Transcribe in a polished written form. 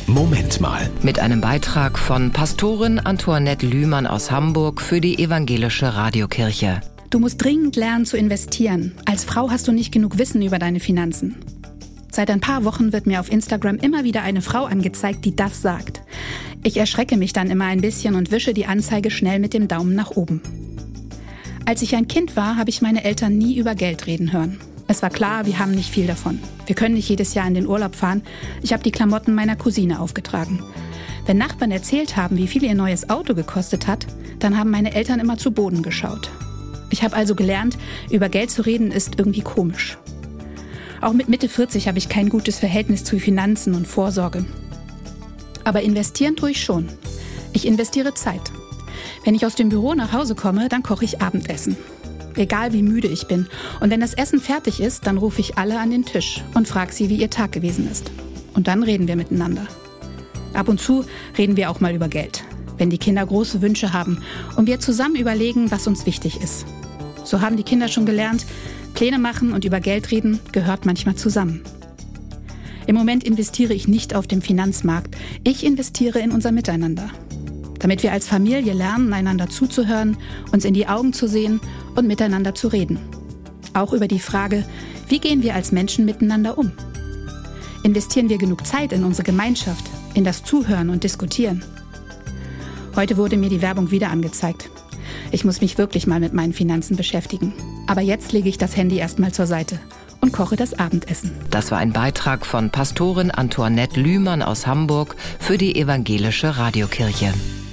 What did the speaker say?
Moment mal. Mit einem Beitrag von Pastorin Antoinette Lühmann aus Hamburg für die Evangelische Radiokirche. Du musst dringend lernen zu investieren. Als Frau hast du nicht genug Wissen über deine Finanzen. Seit ein paar Wochen wird mir auf Instagram immer wieder eine Frau angezeigt, die das sagt. Ich erschrecke mich dann immer ein bisschen und wische die Anzeige schnell mit dem Daumen nach oben. Als ich ein Kind war, habe ich meine Eltern nie über Geld reden hören. Es war klar, wir haben nicht viel davon. Wir können nicht jedes Jahr in den Urlaub fahren. Ich habe die Klamotten meiner Cousine aufgetragen. Wenn Nachbarn erzählt haben, wie viel ihr neues Auto gekostet hat, dann haben meine Eltern immer zu Boden geschaut. Ich habe also gelernt, über Geld zu reden ist irgendwie komisch. Auch mit Mitte 40 habe ich kein gutes Verhältnis zu Finanzen und Vorsorge. Aber investieren tue ich schon. Ich investiere Zeit. Wenn ich aus dem Büro nach Hause komme, dann koche ich Abendessen. Egal wie müde ich bin. Und wenn das Essen fertig ist, dann rufe ich alle an den Tisch und frage sie, wie ihr Tag gewesen ist. Und dann reden wir miteinander. Ab und zu reden wir auch mal über Geld, wenn die Kinder große Wünsche haben und wir zusammen überlegen, was uns wichtig ist. So haben die Kinder schon gelernt, Pläne machen und über Geld reden gehört manchmal zusammen. Im Moment investiere ich nicht auf dem Finanzmarkt. Ich investiere in unser Miteinander. Damit wir als Familie lernen, einander zuzuhören, uns in die Augen zu sehen und miteinander zu reden. Auch über die Frage, wie gehen wir als Menschen miteinander um? Investieren wir genug Zeit in unsere Gemeinschaft, in das Zuhören und Diskutieren? Heute wurde mir die Werbung wieder angezeigt. Ich muss mich wirklich mal mit meinen Finanzen beschäftigen. Aber jetzt lege ich das Handy erstmal zur Seite und koche das Abendessen. Das war ein Beitrag von Pastorin Antoinette Lühmann aus Hamburg für die Evangelische Radiokirche.